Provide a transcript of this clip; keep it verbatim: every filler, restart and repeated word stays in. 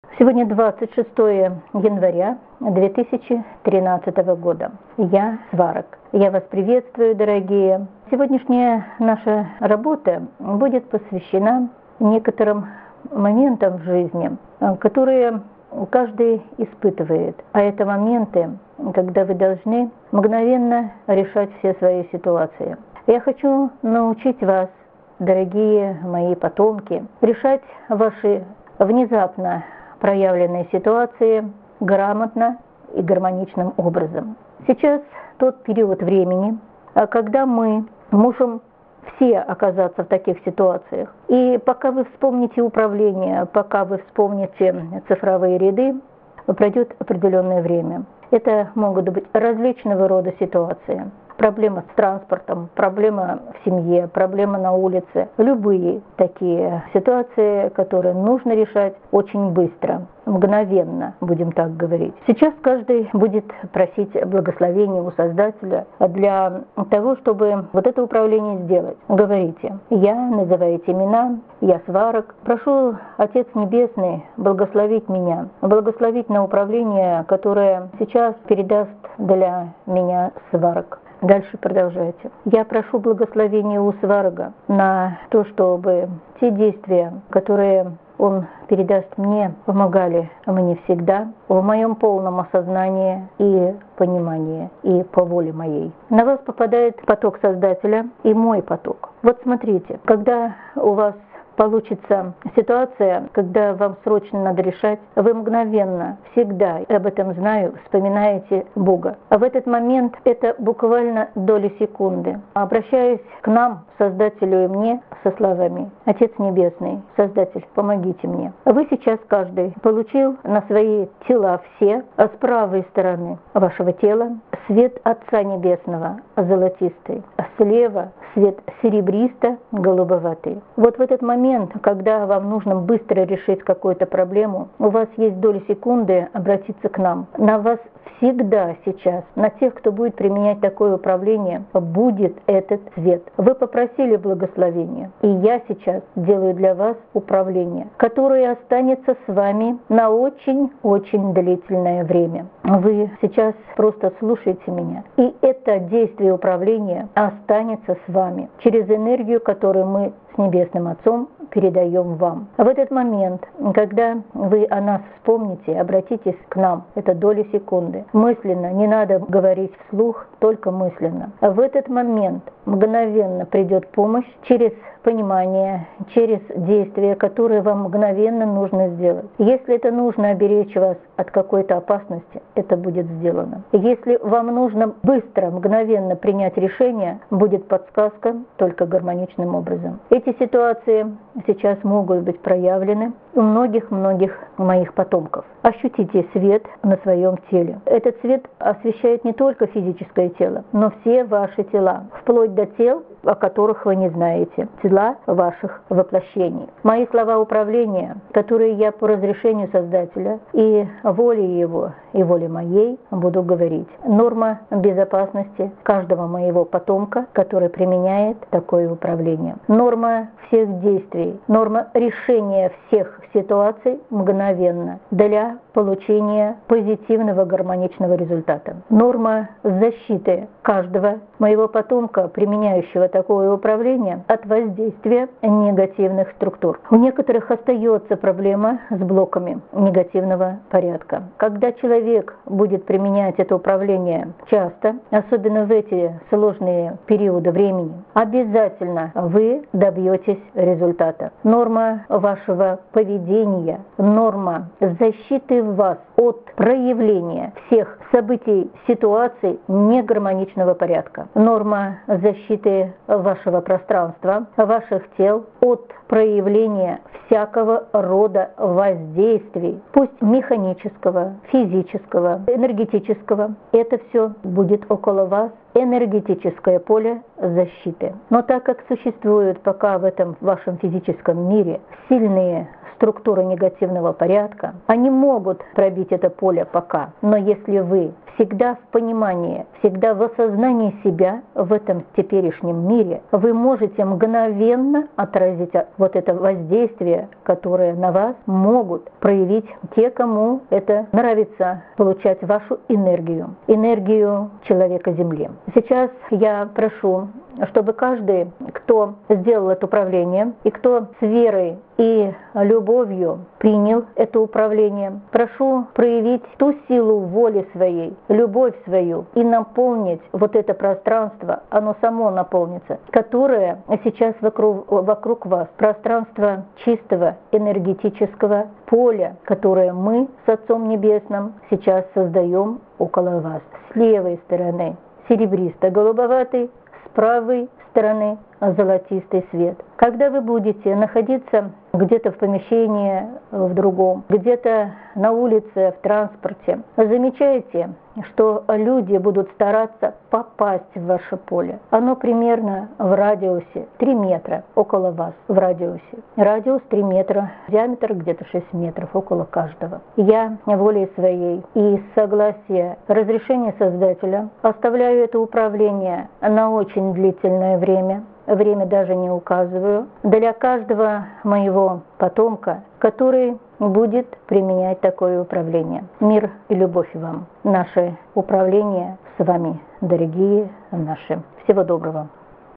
Сегодня двадцать шестое января две тысячи тринадцатого года. Я Сварог. Я вас приветствую, дорогие. Сегодняшняя наша работа будет посвящена некоторым моментам в жизни, которые каждый испытывает. А это моменты, когда вы должны мгновенно решать все свои ситуации. Я хочу научить вас, дорогие мои потомки, решать ваши внезапно проявленные ситуации грамотно и гармоничным образом. Сейчас тот период времени, когда мы можем все оказаться в таких ситуациях. И пока вы вспомните управление, пока вы вспомните цифровые ряды, пройдет определенное время. Это могут быть различного рода ситуации. Проблема с транспортом, проблема в семье, проблема на улице. Любые такие ситуации, которые нужно решать очень быстро, мгновенно, будем так говорить. Сейчас каждый будет просить благословения у Создателя для того, чтобы вот это управление сделать. Говорите: я, называете имена, я Сварог. Прошу, Отец Небесный, благословить меня, благословить на управление, которое сейчас передаст для меня Сварог. Дальше продолжайте. Я прошу благословения у Сварога на то, чтобы те действия, которые он передаст мне, помогали мне всегда в моем полном осознании и понимании, и по воле моей. На вас попадает поток Создателя и мой поток. Вот смотрите, когда у вас получится ситуация, когда вам срочно надо решать, вы мгновенно, всегда, об этом знаю, вспоминаете Бога. А в этот момент это буквально доли секунды. Обращаюсь к нам, Создателю и мне, со словами: Отец Небесный, Создатель, помогите мне. Вы сейчас каждый получил на свои тела все, с правой стороны вашего тела свет Отца Небесного, золотистый, а слева свет серебристо-голубоватый. Вот в этот момент, когда вам нужно быстро решить какую-то проблему, у вас есть доли секунды обратиться к нам. На вас всегда сейчас, на тех, кто будет применять такое управление, будет этот свет. Вы попросили благословения, и я сейчас делаю для вас управление, которое останется с вами на очень-очень длительное время. Вы сейчас просто слушайте меня, и это действие управления останется с вами через энергию, которую мы с Небесным Отцом передаем вам. В этот момент, когда вы о нас вспомните, обратитесь к нам, это доли секунды. Мысленно, не надо говорить вслух, только мысленно. В этот момент мгновенно придет помощь через понимание, через действия, которые вам мгновенно нужно сделать. Если это нужно оберечь вас от какой-то опасности, это будет сделано. Если вам нужно быстро, мгновенно принять решение, будет подсказка только гармоничным образом. Эти ситуации сейчас могут быть проявлены у многих-многих моих потомков. Ощутите свет на своем теле. Этот свет освещает не только физическое тело, но все ваши тела, вплоть до тел, о которых вы не знаете, тела ваших воплощений. Мои слова управления, которые я по разрешению Создателя и воле Его, и воле моей буду говорить. Норма безопасности каждого моего потомка, который применяет такое управление. Норма всех действий, норма решения всех ситуаций мгновенно для получения позитивного гармоничного результата. Норма защиты каждого моего потомка, применяющего такое управление, от воздействия негативных структур. У некоторых остается проблема с блоками негативного порядка. Когда человек будет применять это управление часто, особенно в эти сложные периоды времени, обязательно вы добьетесь результата. Норма вашего поведения, норма защиты вас от проявления всех событий, ситуаций негармоничного порядка. Норма защиты вашего пространства, ваших тел от проявления всякого рода воздействий, пусть механического, физического, энергетического. Это все будет около вас энергетическое поле защиты. Но так как существуют пока в этом вашем физическом мире сильные структуры негативного порядка, они могут пробить это поле пока. Но если вы всегда в понимании, всегда в осознании себя в этом теперешнем мире, вы можете мгновенно отразить вот это воздействие, которое на вас могут проявить те, кому это нравится, получать вашу энергию, энергию человека Земли. Сейчас я прошу, чтобы каждый, кто сделал это управление и кто с верой и любовью принял это управление, прошу проявить ту силу воли своей, любовь свою и наполнить вот это пространство, оно само наполнится, которое сейчас вокруг, вокруг вас, пространство чистого энергетического поля, которое мы с Отцом Небесным сейчас создаем около вас. С левой стороны серебристо-голубоватый, с правой стороны золотистый свет. Когда вы будете находиться где-то в помещении, в другом, где-то на улице, в транспорте, замечаете, что люди будут стараться попасть в ваше поле. Оно примерно в радиусе три метра около вас, в радиусе. Радиус три метра, диаметр где-то шесть метров около каждого. Я волей своей и с согласия, разрешения Создателя оставляю это управление на очень длительное время. Время даже не указываю, для каждого моего потомка, который будет применять такое управление. Мир и любовь вам. Наше управление с вами, дорогие наши. Всего доброго.